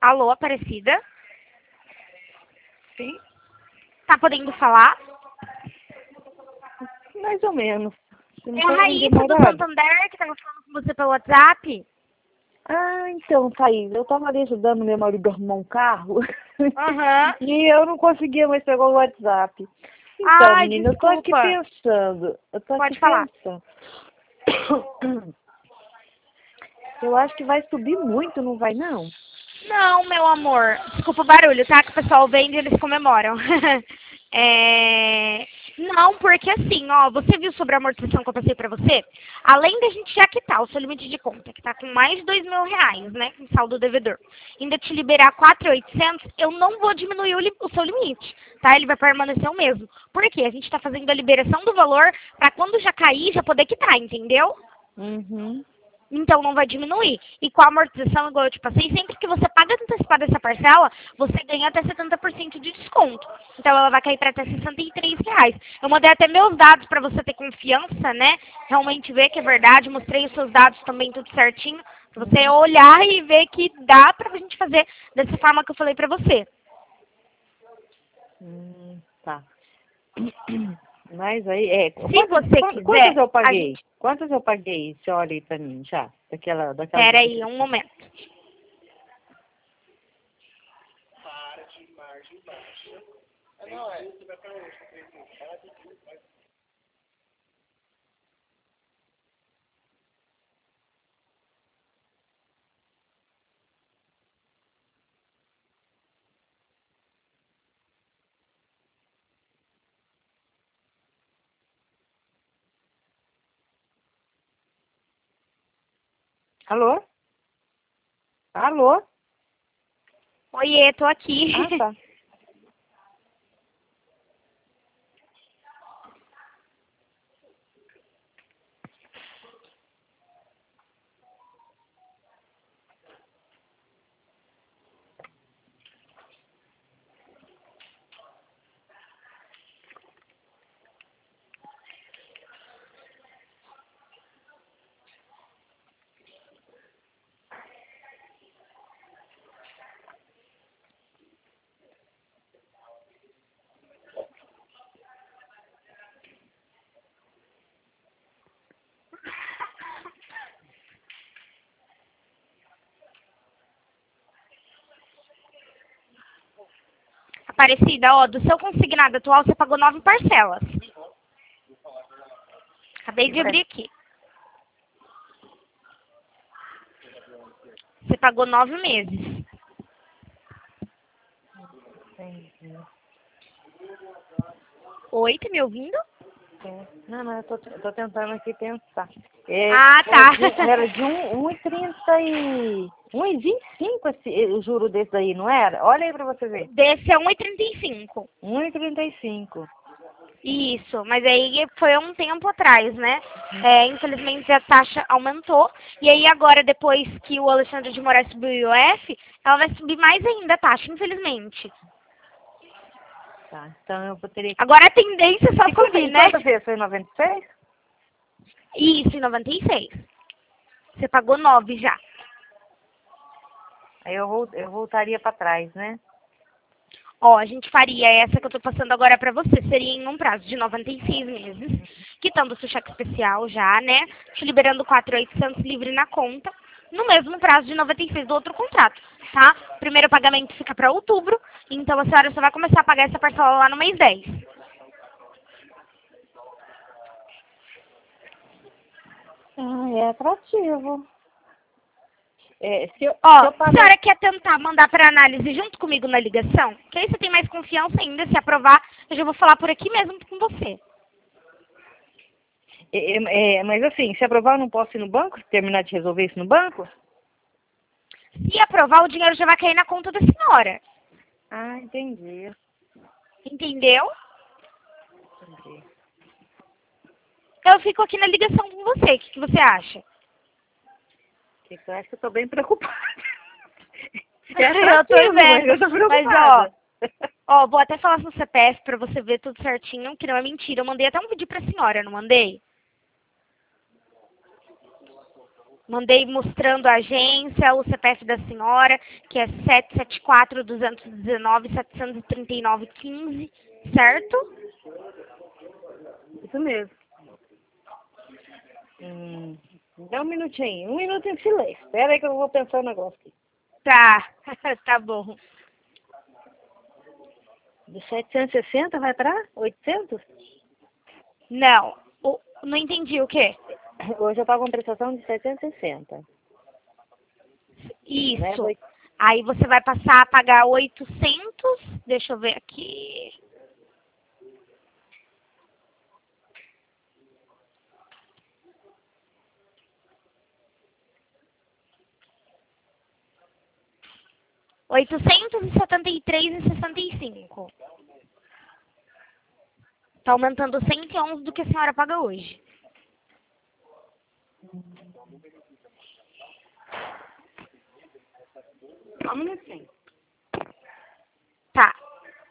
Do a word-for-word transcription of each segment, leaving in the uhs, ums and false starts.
Alô, Aparecida? Sim, Tá podendo falar? mais ou menos. Você não É tá a muito Raíssa do demorado. Santander, que tava falando com você pelo WhatsApp. Ah, então, Thaís, eu tava ali ajudando meu marido a arrumar um carro Aham. e eu não conseguia mais pegar o WhatsApp. Então, Ai, menina, eu tô aqui desculpa. pensando, eu tô Pode aqui falar. pensando. Eu acho que vai subir muito, não vai não? Não, meu amor. Desculpa o barulho, tá? Que o pessoal vende e eles comemoram. É... Não, porque assim, ó, você viu sobre a amortização que eu passei pra você? Além da gente já quitar o seu limite de conta, que tá com mais de dois mil reais, né, com saldo devedor, ainda te liberar quatro mil e oitocentos, eu não vou diminuir o, li- o seu limite, tá? Ele vai permanecer o mesmo. Por quê? A gente tá fazendo a liberação do valor pra quando já cair, já poder quitar, entendeu? Uhum. Então não vai diminuir. E com a amortização, igual eu te passei, sempre que você paga antecipado essa parcela, você ganha até setenta por cento de desconto. Então ela vai cair para até sessenta e três reais. Eu mandei até meus dados para você ter confiança, né? Realmente ver que é verdade. Mostrei os seus dados também tudo certinho. Pra você Uhum. olhar e ver que dá pra gente fazer dessa forma que eu falei pra você. Hum, tá. Mas aí, é, Se quantas, você quan- quantas quiser, eu a paguei? gente... Quantas eu paguei? Você olha aí pra mim já, daquela, daquela Pera aí, dívida. um momento. Alô? Alô? Oiê, tô aqui. Ah, tá. Aparecida, ó, do seu consignado atual você pagou nove parcelas. Acabei E de vai. abrir aqui. Você pagou nove meses. Entendi. Oi, tá me ouvindo? É. Não, não, eu tô, eu tô tentando aqui pensar. É, Ah, era tá. de, era de um, um e trinta e... um e vinte e cinco esse, o juro desse aí, não era? Olha aí pra você ver. Desse é um e trinta e cinco. um e trinta e cinco. Isso, mas aí foi há um tempo atrás, né? É, infelizmente a taxa aumentou. E aí agora, depois que o Alexandre de Moraes subiu o I O F, ela vai subir mais ainda a taxa, infelizmente. Tá, então eu vou ter que... Agora a tendência é só E quanto, subir, e né? quanto fez? Foi noventa e seis? Isso, em noventa e seis. Você pagou nove já. Aí eu, vol- eu voltaria pra trás, né? Ó, a gente faria essa que eu tô passando agora pra você. Seria em um prazo de noventa e seis meses, quitando o seu cheque especial já, né? Te liberando quatro mil e oitocentos livre na conta, no mesmo prazo de noventa e seis do outro contrato, tá? O primeiro pagamento fica pra outubro, então a senhora só vai começar a pagar essa parcela lá no mês dez. Ah, é atrativo. É, se eu, Ó, se eu a pagar... senhora quer tentar mandar para análise junto comigo na ligação? Que aí você tem mais confiança ainda, se aprovar, eu já vou falar por aqui mesmo com você. É, é, é, mas assim, se aprovar eu não posso ir no banco? Terminar de resolver isso no banco? Se aprovar, o dinheiro já vai cair na conta da senhora. Ah, entendi. Entendeu? Entendi. Eu fico aqui na ligação com você. O que, que você acha? Que eu acho que eu tô bem preocupada. É Eu tô atrativo, mas vendo. eu tô Mas, ó, preocupada. ó, vou até falar no C P F pra você ver tudo certinho, que não é mentira. Eu mandei até um vídeo pra senhora, não mandei? Mandei mostrando a agência, o C P F da senhora, que é sete sete quatro, dois um nove, sete três nove, um cinco, certo? Isso mesmo. Hum, dá um minutinho, um minuto em silêncio. Espera aí que eu vou pensar um negócio aqui. Tá, tá bom. De setecentos e sessenta vai para oitocentos? Não, o, não entendi o quê? Hoje eu pago uma prestação de setecentos e sessenta. Isso. Né? Aí você vai passar a pagar oitocentos, deixa eu ver aqui. oitocentos e setenta e três reais e sessenta e cinco. Tá aumentando cento e onze do que a senhora paga hoje. Só um minutinho. Tá.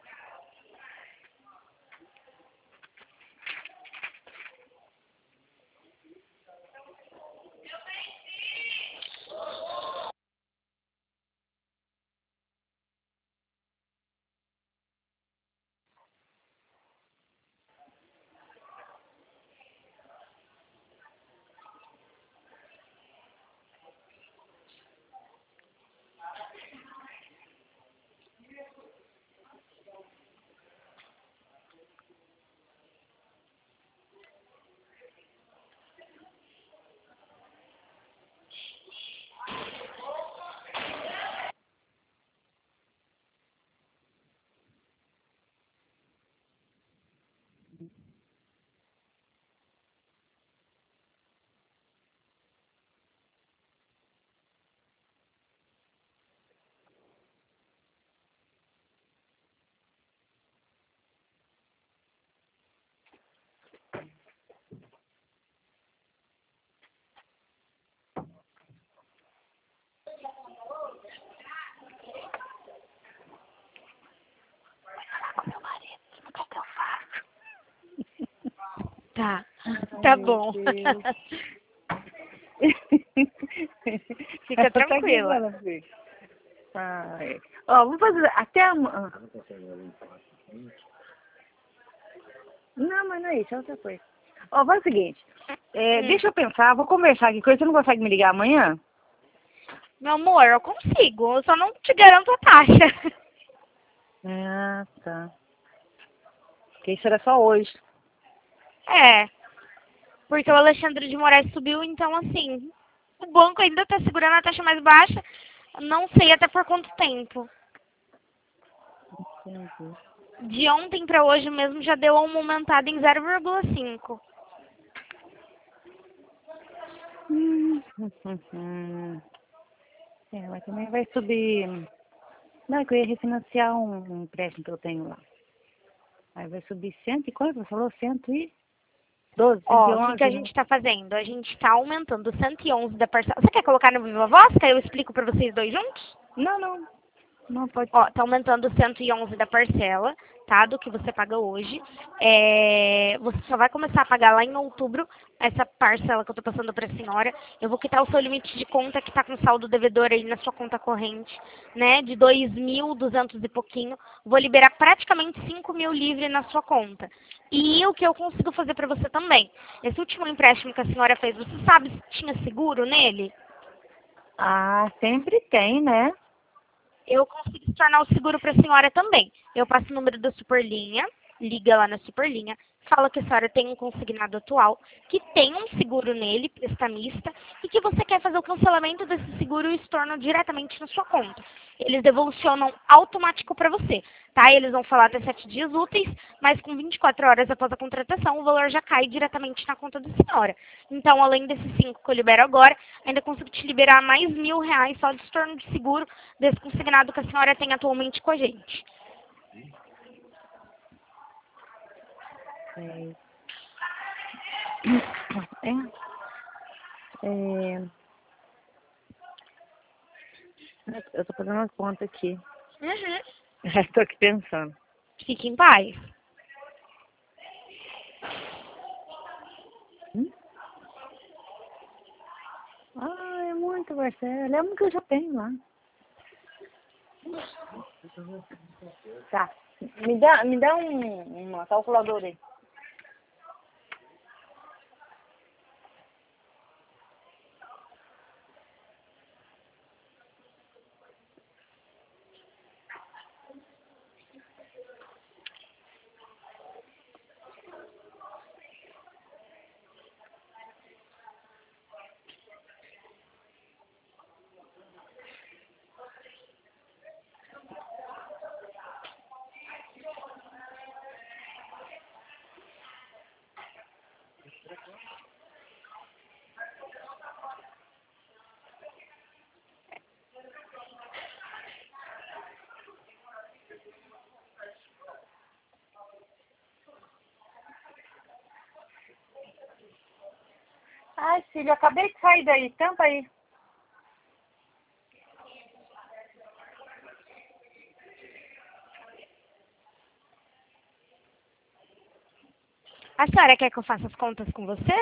Tá, tá bom. Fica tranquila. Ai. Ó, vamos fazer até amanhã. Não, mas não é isso, é outra coisa. Ó, faz o seguinte. É, Hum. Deixa eu pensar, vou conversar aqui com ele. Você não consegue me ligar amanhã? Meu amor, eu consigo, eu só não te garanto a taxa. Ah, tá. Porque isso era só hoje. É, porque o Alexandre de Moraes subiu, então assim, o banco ainda tá segurando a taxa mais baixa, não sei até por quanto tempo. Entendi. De ontem para hoje mesmo já deu uma aumentada em zero vírgula cinco. Hum, hum, hum, hum. É, mas também vai subir. Não, é que eu ia refinanciar um, um empréstimo que eu tenho lá. Aí vai subir cento e quanto? Você falou cento e doze, cento e Ó, o que, que a onze, né? gente está fazendo? A gente está aumentando cento e onze da parcela. Você quer colocar no Viva Voz? Que aí eu explico para vocês dois juntos? Não, não. Não pode Ó, ser. tá aumentando cento e onze da parcela, tá? Do que você paga hoje. É, você só vai começar a pagar lá em outubro essa parcela que eu tô passando pra senhora. Eu vou quitar o seu limite de conta que tá com saldo devedor aí na sua conta corrente, né? De dois mil e duzentos e pouquinho. Vou liberar praticamente cinco mil livre na sua conta. E o que eu consigo fazer pra você também? Esse último empréstimo que a senhora fez, você sabe se tinha seguro nele? Ah, sempre tem, né? Eu consigo tornar o seguro para a senhora também. Eu passo o número da Superlinha, liga lá na Superlinha, fala que a senhora tem um consignado atual, que tem um seguro nele, prestamista, e que você quer fazer o cancelamento desse seguro e estorno diretamente na sua conta. Eles devolucionam automático para você, tá? Eles vão falar até sete dias úteis, mas com vinte e quatro horas após a contratação, o valor já cai diretamente na conta da senhora. Então, além desses cinco que eu libero agora, ainda consigo te liberar mais mil reais só de estorno de seguro desse consignado que a senhora tem atualmente com a gente. É. É. É. Eu tô fazendo uma conta aqui. Uhum. Já estou aqui pensando. Fique em paz. Hum? Ah, é muito, Marcelo. É um que eu já tenho lá. Tá. Me dá, me dá um, uma calculadora aí. Ai, filho, acabei de sair daí. Tampa aí. A senhora quer que eu faça as contas com você?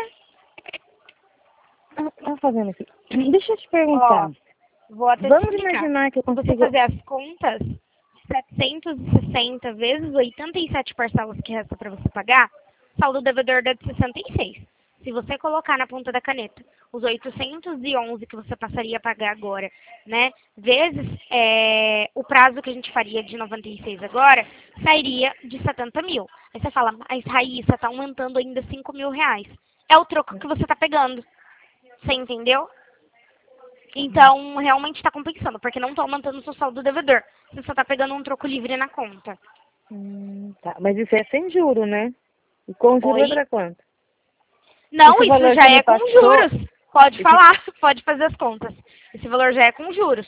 Tá fazendo aqui. Deixa eu te perguntar. Ó, vou até Vamos te explicar. imaginar que eu Se você consigo... fazer as contas, setecentos e sessenta vezes oitenta e sete parcelas que resta para você pagar, saldo devedor dá de sessenta e seis. Se você colocar na ponta da caneta os oitocentos e onze que você passaria a pagar agora, né, vezes é, o prazo que a gente faria de noventa e seis agora, sairia de setenta mil. Aí você fala, mas Raíssa, tá aumentando ainda cinco mil reais. É o troco que você tá pegando. Você entendeu? Então, realmente está compensando, porque não está aumentando o seu saldo devedor. Você só está pegando um troco livre na conta. Hum, tá. Mas isso é sem juro, né? E com juro Oi? vai dar quanto? Não, Esse isso valor que já você é me com passou... juros. Pode Esse... falar, pode fazer as contas. Esse valor já é com juros.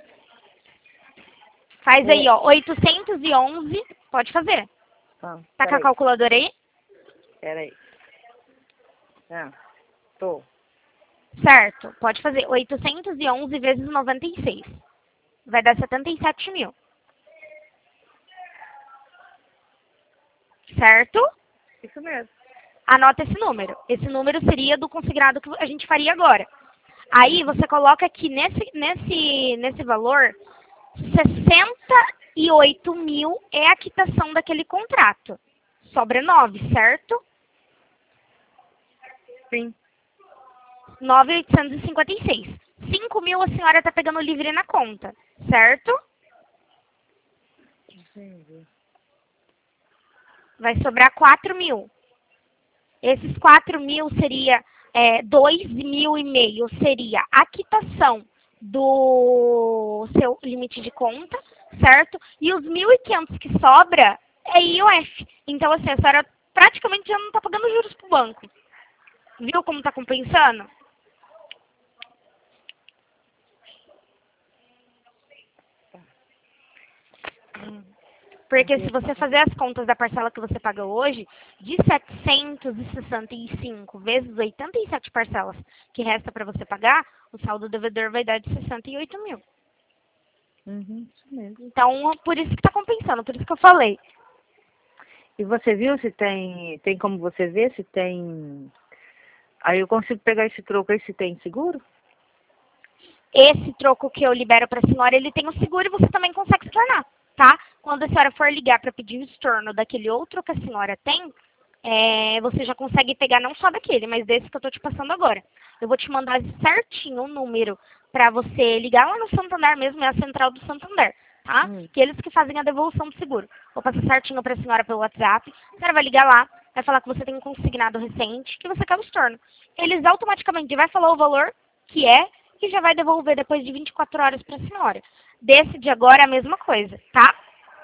Faz aí, É... ó, oitocentos e onze, pode fazer. Ah, Tá com a peraí, calculadora aí? peraí. Ah, tô. Certo, pode fazer. oitocentos e onze vezes noventa e seis. Vai dar setenta e sete mil. Certo? Isso mesmo. Anota esse número. Esse número seria do consignado que a gente faria agora. Aí você coloca aqui nesse, nesse, nesse valor, sessenta e oito mil é a quitação daquele contrato. Sobra nove, certo? Sim. nove mil oitocentos e cinquenta e seis. cinco mil a senhora está pegando livre na conta, certo? Entendi. Vai sobrar quatro mil. Esses quatro mil seria é, dois mil e meio seria a quitação do seu limite de conta, certo? E os mil e quinhentos que sobra é I O F. Então, assim, a senhora praticamente já não está pagando juros para o banco. Viu como está compensando? Hum. Porque se você fazer as contas da parcela que você paga hoje, de setecentos e sessenta e cinco vezes oitenta e sete parcelas que resta para você pagar, o saldo devedor vai dar de sessenta e oito mil. Uhum, isso mesmo. Então, por isso que está compensando, por isso que eu falei. E você viu se tem, tem como você ver se tem... Aí eu consigo pegar esse troco aí se tem seguro? Esse troco que eu libero para a senhora, ele tem o seguro e você também consegue se tornar, tá? Quando a senhora for ligar para pedir o estorno daquele outro que a senhora tem, é, você já consegue pegar não só daquele, mas desse que eu tô te passando agora. Eu vou te mandar certinho o número para você ligar lá no Santander mesmo, é a central do Santander, tá? Hum. Que eles que fazem a devolução do seguro. Vou passar certinho para a senhora pelo WhatsApp, a senhora vai ligar lá, vai falar que você tem um consignado recente, que você quer o estorno. Eles automaticamente vai falar o valor que é, e já vai devolver depois de vinte e quatro horas para a senhora. Desse de agora é a mesma coisa, tá?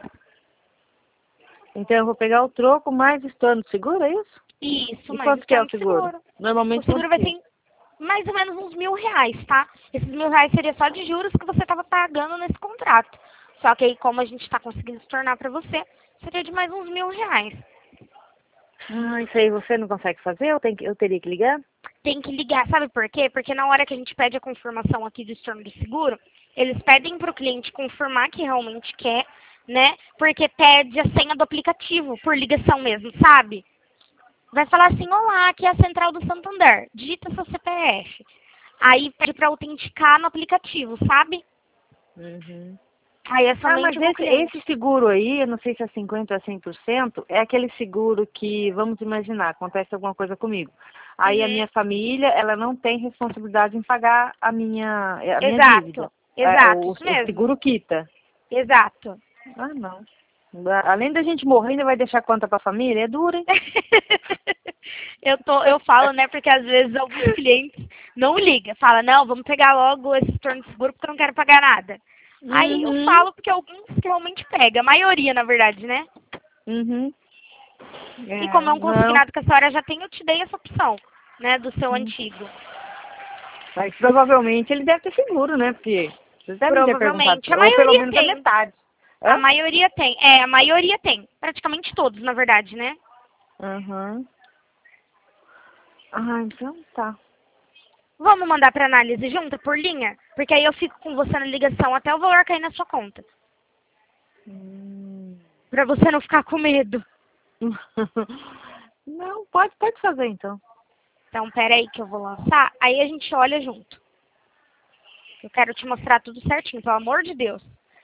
Então eu vou pegar o troco mais estorno do seguro, é isso? Isso, E mas quanto que é o de seguro? seguro. O Normalmente seguro quanto vai que é? ser mais ou menos uns mil reais, tá? Esses mil reais seria só de juros que você estava pagando nesse contrato. Só que aí, como a gente está conseguindo se tornar para você, seria de mais uns mil reais. Ah, isso aí você não consegue fazer? Eu, tenho que, eu teria que ligar? Tem que ligar, sabe por quê? Porque na hora que a gente pede a confirmação aqui do estorno do seguro, eles pedem para o cliente confirmar que realmente quer, né? Porque pede a senha do aplicativo, por ligação mesmo, sabe? Vai falar assim, olá, aqui é a central do Santander, digita seu C P F. Aí pede para autenticar no aplicativo, sabe? Uhum. Aí é Ah, somente mas o meu esse, cliente. esse seguro aí, eu não sei se é cinquenta ou cem por cento, é aquele seguro que, vamos imaginar, acontece alguma coisa comigo. Aí a Uhum. minha família, ela não tem responsabilidade em pagar a minha, a minha dívida. Exato, É, exato, o, isso o mesmo. seguro quita. Exato. Ah, não. Além da gente morrer, ainda vai deixar conta pra família? É duro, hein? eu, tô, eu falo, né, porque às vezes alguns clientes não ligam, fala, não, vamos pegar logo esse torno de seguro porque eu não quero pagar nada. Aí eu Uhum, falo porque alguns realmente pega, a maioria, na verdade, né? uhum. E como É, é um não. consignado que a senhora já tem, eu te dei essa opção, né, do seu Hum. antigo. Mas provavelmente ele deve ter seguro, né? Porque vocês devem ter perguntado, Provavelmente. A ou pelo maioria menos a tem. metade. A Hã? maioria tem. É, a maioria tem. Praticamente todos, na verdade, né? Aham. Ah, então tá. Vamos mandar para análise junta, por linha? Porque aí eu fico com você na ligação até o valor cair na sua conta. Hum. Pra você não ficar com medo. Não, pode, pode fazer então. Então, pera aí que eu vou lançar. Aí a gente olha junto. Eu quero te mostrar tudo certinho, pelo amor de Deus.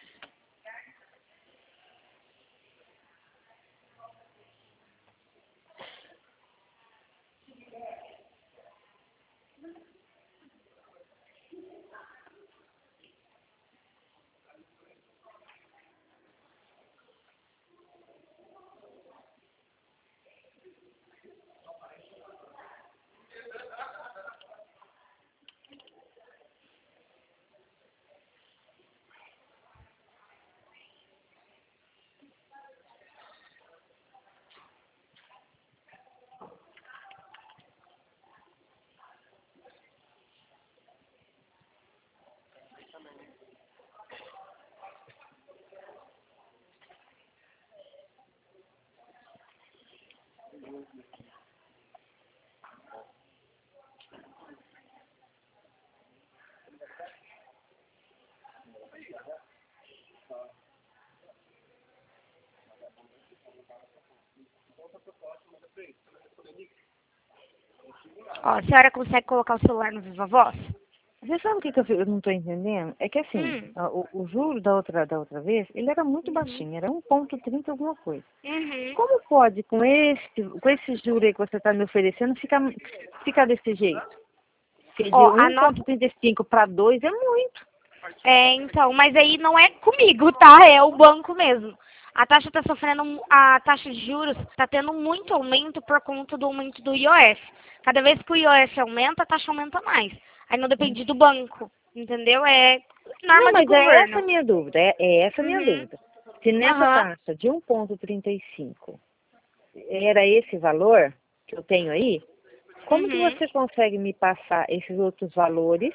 Ó, a senhora consegue colocar o celular no Viva Voz? Você sabe o que, que eu, fi- eu não estou entendendo? É que assim, Hum. a- o, o juro da outra, da outra vez, ele era muito Uhum. baixinho, era um ponto trinta alguma coisa. Uhum. Como pode, com esse, com esse juro aí que você está me oferecendo, ficar, ficar desse jeito? Porque de Ó, a um nossa... ponto trinta e cinco para dois é muito. É, então, mas aí não é comigo, tá? É o banco mesmo. A taxa está sofrendo, um- a taxa de juros está tendo muito aumento por conta do aumento do I O F. Cada vez que o I O F aumenta, a taxa aumenta mais. Aí não depende do banco, entendeu? É Não, norma de mas é essa a governo. minha dúvida, é, é essa a minha Uhum. dúvida. Se nessa Aham. taxa de um ponto trinta e cinco era esse valor que eu tenho aí, como que Uhum. você consegue me passar esses outros valores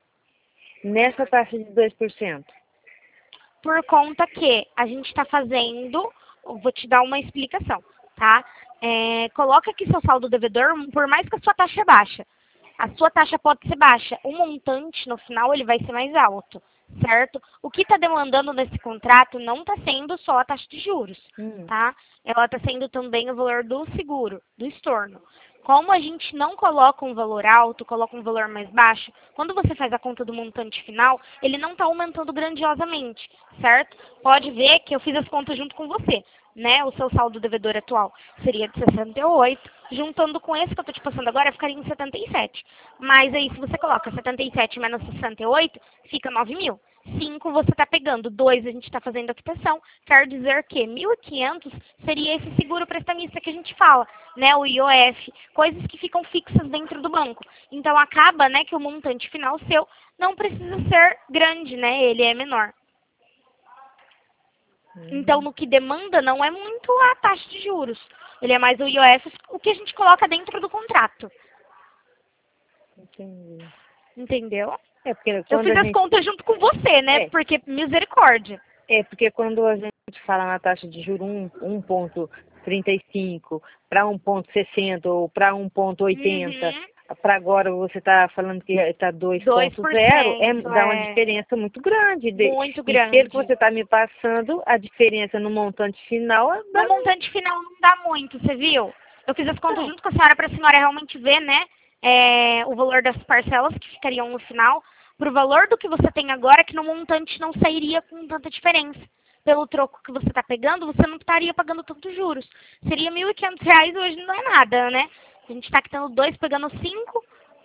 nessa taxa de dois por cento? Por conta que a gente está fazendo, eu vou te dar uma explicação, tá? É, coloca aqui seu saldo devedor, por mais que a sua taxa é baixa. A sua taxa pode ser baixa, o montante no final ele vai ser mais alto, certo? O que está demandando nesse contrato não está sendo só a taxa de juros, Hum. tá? Ela está sendo também o valor do seguro, do estorno. Como a gente não coloca um valor alto, coloca um valor mais baixo, quando você faz a conta do montante final, ele não está aumentando grandiosamente, certo? Pode ver que eu fiz as contas junto com você, né? O seu saldo devedor atual seria de sessenta e oito, juntando com esse que eu estou te passando agora, ficaria em setenta e sete. Mas aí, se você coloca setenta e sete menos sessenta e oito, fica nove mil. cinco você está pegando, dois a gente está fazendo a quitação, quer dizer que mil e quinhentos seria esse seguro prestamista que a gente fala, né, o I O F, coisas que ficam fixas dentro do banco. Então acaba, né, que o montante final seu não precisa ser grande, né, ele é menor. Então, Hum, no que demanda, não é muito a taxa de juros. Ele é mais o I O F, o que a gente coloca dentro do contrato. entendi. Entendeu? É porque Eu quando fiz a as gente. contas junto com você, né? É, Porque misericórdia. é porque quando a gente fala na taxa de juros um, um ponto trinta e cinco para um ponto sessenta ou para um ponto oitenta, Uhum. para agora você está falando que está dois dois ponto por zero, é, cento dá uma é diferença muito grande. De, muito e pelo que grande. você está me passando, a diferença no montante final No dá. montante final não dá muito, você viu? Eu fiz as contas Não, junto com a senhora para a senhora realmente ver, né? é, o valor das parcelas que ficariam no final para o valor do que você tem agora, que no montante não sairia com tanta diferença. Pelo troco que você está pegando, você não estaria pagando tantos juros. Seria mil e quinhentos reais, hoje não é nada, né? A gente está quitando dois, pegando cinco.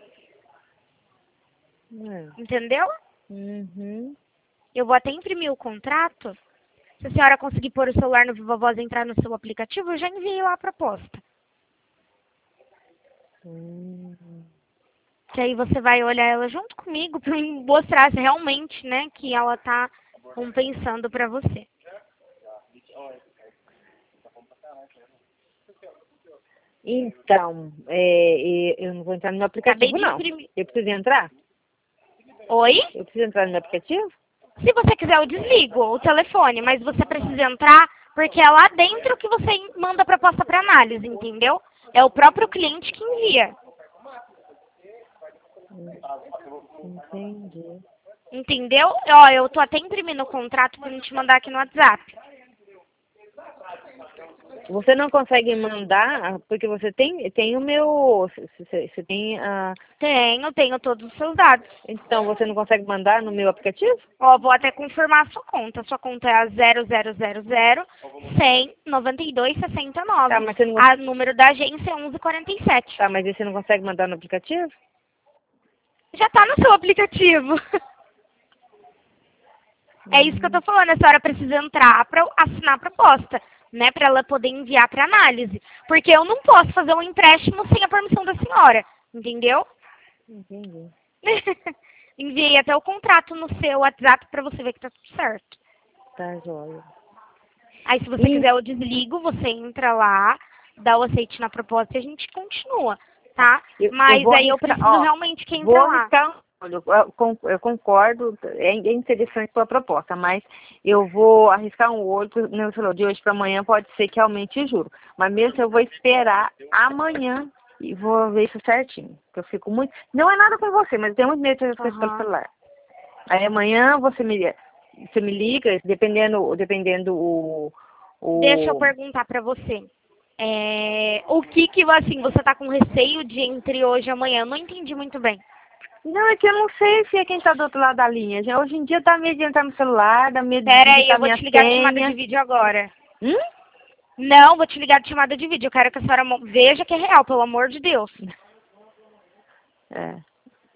É. Entendeu? Uhum. Eu vou até imprimir o contrato. Se a senhora conseguir pôr o celular no Viva Voz e entrar no seu aplicativo, eu já enviei lá a proposta. Uhum. Que aí você vai olhar ela junto comigo para mostrar se realmente, né, que ela tá compensando para você. Então, é, eu não vou entrar no meu Acabei aplicativo, de não. imprimir. Eu preciso entrar? Oi? Eu preciso entrar no meu aplicativo? Se você quiser, eu desligo o telefone, mas você precisa entrar porque é lá dentro que você manda a proposta para análise, entendeu? É o próprio cliente que envia. Entendi. Entendeu? Ó, eu tô até imprimindo o contrato pra te mandar aqui no WhatsApp. Você não consegue mandar, porque você tem, tem o meu, você, você tem a... Tenho, tenho todos os seus dados. Então, você não consegue mandar no meu aplicativo? Ó, vou até confirmar a sua conta. Sua conta é a zero zero zero zero cem noventa e dois sessenta e nove. Tá, mas você não... A número da agência é onze quarenta e sete. Tá, mas aí você não consegue mandar no aplicativo? Já tá no seu aplicativo. É isso que eu tô falando. A senhora precisa entrar para assinar a proposta, né? Para ela poder enviar para análise. Porque eu não posso fazer um empréstimo sem a permissão da senhora. Entendeu? Entendi. Enviei até o contrato no seu WhatsApp para você ver que tá tudo certo. Tá, joia. Aí, se você E... quiser, eu desligo, você entra lá, dá o aceite na proposta e a gente continua, tá? Eu, Mas eu aí arriscar, eu preciso ó, realmente que entre vou lá. arriscar, eu, eu con- eu concordo, é é interessante sua proposta, mas eu vou arriscar um outro, não falou, de hoje para amanhã pode ser que aumente o juro, mas mesmo eu vou esperar amanhã e vou ver isso certinho, porque eu fico muito, não é nada com você, mas eu tenho muito medo de fazer as coisas pelo Aham. celular. Aí amanhã você me, você me liga, dependendo, dependendo o, Deixa eu o perguntar pra você. É, o que que, assim, você tá com receio de entre hoje e amanhã? Eu não entendi muito bem. Não, é que eu não sei se é quem tá do outro lado da linha. Já, hoje em dia dá medo de entrar no celular, dá medo de Pera aí, eu digitar vou minha te ligar de chamada de senha. vídeo agora. Hum? Não, vou te ligar de chamada de vídeo. Eu quero que a senhora mo- veja que é real, pelo amor de Deus. É.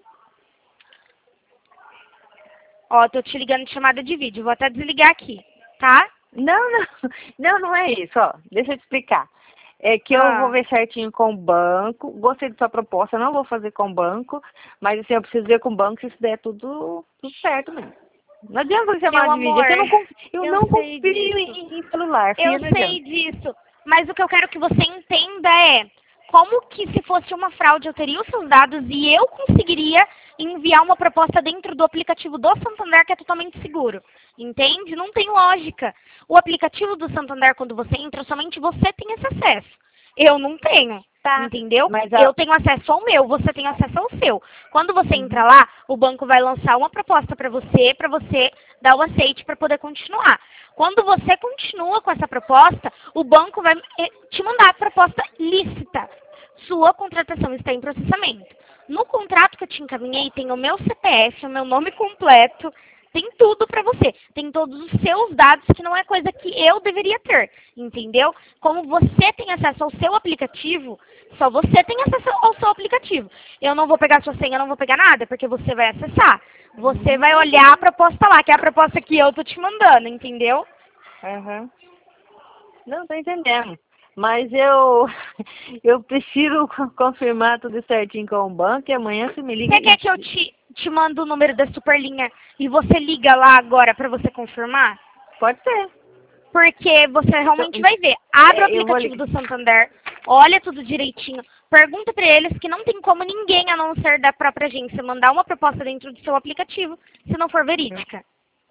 Ó, tô te ligando de chamada de vídeo. Vou até desligar aqui, tá? Não, não, não, não é isso, ó. Deixa eu te explicar. É que eu vou Ah, ver certinho com o banco. Gostei da sua proposta, não vou fazer com o banco, mas assim, eu preciso ver com o banco se isso der tudo, tudo certo mesmo. Não adianta você meu chamar de vídeo, é amor, que eu não confio, eu eu não sei confio disso. em, em celular, Eu filha, não adianta. sei disso. Mas o que eu quero que você entenda é como que se fosse uma fraude eu teria os seus dados e eu conseguiria enviar uma proposta dentro do aplicativo do Santander que é totalmente seguro. Entende? Não tem lógica. O aplicativo do Santander, quando você entra, somente você tem esse acesso. Eu não tenho. Tá, Entendeu? mas a... Eu tenho acesso ao meu, você tem acesso ao seu. Quando você entra Uhum. lá, o banco vai lançar uma proposta para você, para você dar o aceite para poder continuar. Quando você continua com essa proposta, o banco vai eh, te mandar a proposta lícita. Sua contratação está em processamento. No contrato que eu te encaminhei tem o meu C P F, o meu nome completo, tem tudo para você. Tem todos os seus dados, que não é coisa que eu deveria ter, entendeu? Como você tem acesso ao seu aplicativo, só você tem acesso ao seu aplicativo. Eu não vou pegar sua senha, eu não vou pegar nada, porque você vai acessar. Você vai olhar a proposta lá, que é a proposta que eu tô te mandando, entendeu? Uhum. Não, tô entendendo. Mas eu, eu prefiro co- confirmar tudo certinho com o banco e amanhã você me liga Você quer e... que eu te, te mande o número da Superlinha e você liga lá agora para você confirmar? Pode ser. Porque você Então, realmente vai ver. Abre o é, eu vou aplicativo ligar. do Santander, olha tudo direitinho, pergunta para eles que não tem como ninguém, a não ser da própria agência, mandar uma proposta dentro do seu aplicativo, se não for verídica.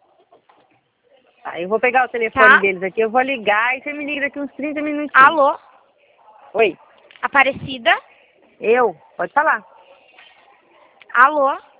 Tá, eu vou pegar o telefone Tá? deles aqui, eu vou ligar e você me liga daqui uns trinta minutinhos. Alô? Oi, Aparecida? eu? Pode falar. Alô?